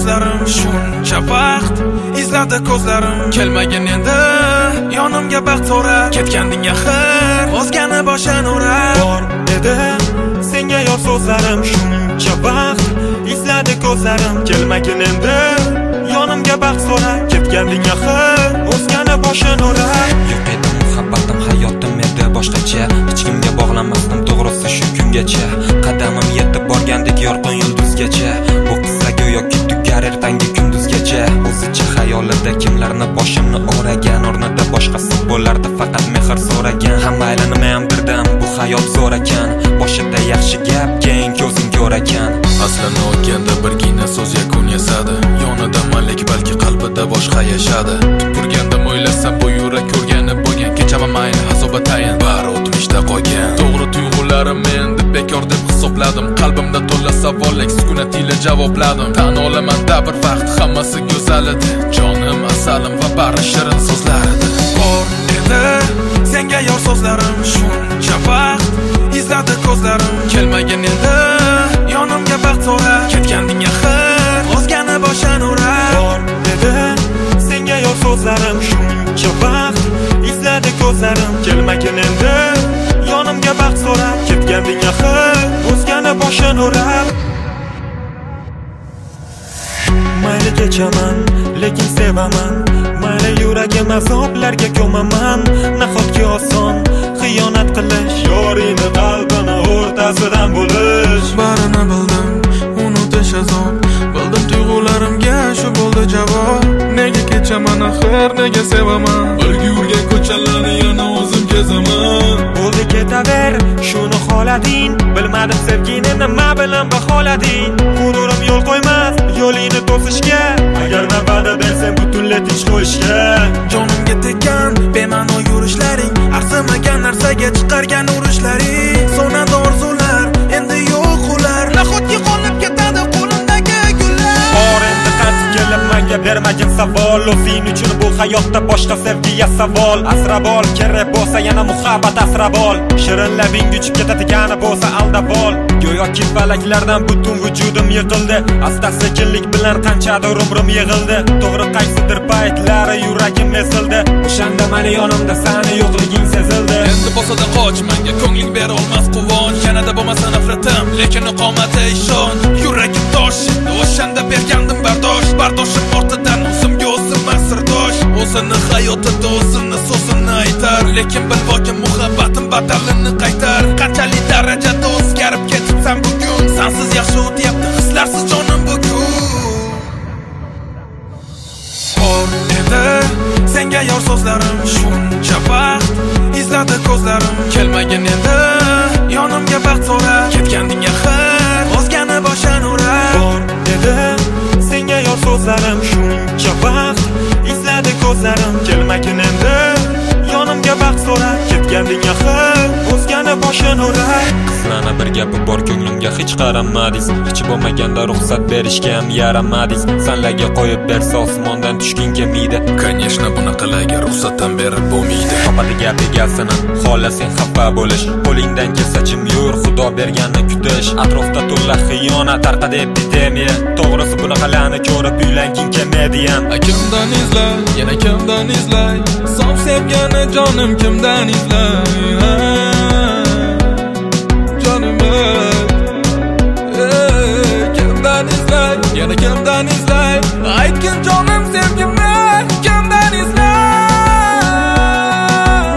so'zlarim shuncha vaqt izladi ko'zlarim kelmagin endi yonimga baxt so'rab ketganding axir o'zgani boshini o'rab bor edi senga yor so'zlarim shuncha vaqt izladi ko'zlarim kelmagin endi yonimga baxt so'rab ketganding axir o'zgani boshini o'rab yo'q edi muhabbatim hayotim edi boshqacha hech kimga bog'lanmasdim to'g'risi shu kungacha qadamim yetib borgandek yorqin yulduzgacha bu qissa go'yoki tugar ertangi kunduzgacha o'zicha xayolida kimlarni boshimni o'ragan o'rnida boshqasi bo'lardi faqat mehr so'ragan hamma aylanmayam birdan bu hayot zo'r ekan boshida yaxshi gap keyin ko'zing ko'r ekan aslini olganda birgina so'z yakun yasadi yonida malik balki qalbida boshqa yashadi tupurganda o'ylasam bu yurak ko'rgani bo'lgan kechama mayli hazoba tayin bari o'tmishda qolgan to'g'ri tuyg'ularim men deb bekor deb hisobladim qalbimda to'la savollar sukunat ila javobladim tan olaman da bir vaqt hammasi go'zal edi jonim asalim va bari shirin so'zlar edi bor edi senga yor so'zlarim shuncha vaqt izladi ko'zlarim kelmagin endi yonimga baxt so'rab ketganding axir o'zgani boshini o'rab bor edi senga yor so'zlarim shuncha vaqt izladi ko'zlarim kelmagin endi yonimga baxt so'rab ketganding axir o'zgani boshini o'rab mayli kechaman lekin sevaman mayli yuragim azoblarga ko'maman nahotki oson xiyonat qilish yorini qalbini o'rtasidan bo'lish barini bildim unutish azob bildim tuyg'ularimga shu bo'ldi javob nega kechaman axir nega sevaman birga yurgan ko'chalarni yana o'zim kezaman bo'ldi ketaver shuni xohlading bilmadim sevgini nima bilan baholading g'ururim yo'l qo'ymas yo'lingni to'sishga agar navbada bersang butunlay tinch qo'yishga jonimga tekkan bema'no yurishlaring arzimagan narsaga chiqargan urishlaring so'nadi orzular endi yo'q ular nahotki qolib ketadi qo'limdagi gullar bor endi qaytib kelib menga bermagin savol o'zing uchun bu hayotda boshqa sevgiga savol asrab ol kerak bo'lsa yana muhabbat asrab ol shirin labing uchib ketadigani bo'lsa aldab ol go'yoki falaklardan butun vujudim yiqildi asta sekinlik bilan qanchadir umrim yig'ildi to'g'ri qaysidir paytlari yuragim ezildi o'shanda meni yonimda sani yo'qliging sezildi endi bo'lsa-da qoch menga ko'ngling bera olmas quvonch yanada bo'lmasa nafratim lekin iqomati ishon yuragim tosh o'shanda bergandim bardoshim ortidan o'zimga o'zim sirdosh o'zini hayotida o'zini so'zini aytar lekin bilvokim muhabbatim badalini qaytar qanchalik darajada o'zgarib ketibsan bugun sensiz yaxshi o'tyapti hislarsiz jonim bugun bor edi senga yor so'zlarim shuncha vaqt izladi ko'zlarim kelmagin endi yonimga baxt so'rab ketganding axir o'zgani boshini o'rab bor edi senga yor so'zlarim shuncha vaqt izladi ko'zlarim kelmagin endi yonimga baxt so'rab ketganding axir o'zgani boshini o'rab qizlarni bir gapi bor ko'nglimga hech qaramadingiz hech bo'lmaganda ruxsat berishga ham yaramadingiz sanlarga qo'yib bersa osmondan tushging kelmaydi конечно bunaqalarga ruxsatdan berib bo'lmaydi topadi gap egasini xohlasang xafa bo'lish qo'lingdan kelsa chim yur xudo berganni kutish atrofda to'la xiyonat tarqadi epidemiya to'g'risi bunaqalarni ko'rib uylanging kelmaydi ham kimdan izlay yana kimdan izlay sof sevgani jonim kimdan izlay jonim kimdan izlay yana kimdan izlay aytgin jonim sevgimni kimdan izlay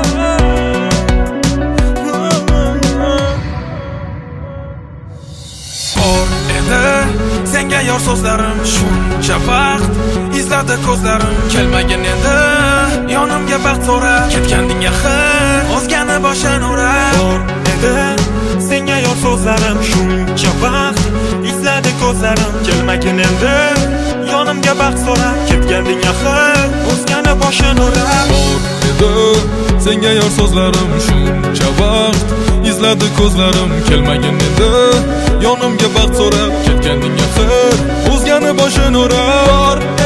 bor edi senga yor so'zlarim shuncha vaqt izladi ko'zlarim kelmagin endi yonimga baxt so'rab ketganding axir o'zgani boshini o'rab bor edi senga yor so'zlarim shuncha vaqt izladi ko'zlarim kelmagin endi yonimga baxt so'rab ketganding axir o'zgani boshini o'rab bor edi senga yor so'zlarim shuncha vaqt izladi ko'zlarim kelmagin endi yonimga baxt so'rab ketganding axir o'zgani boshini o'rab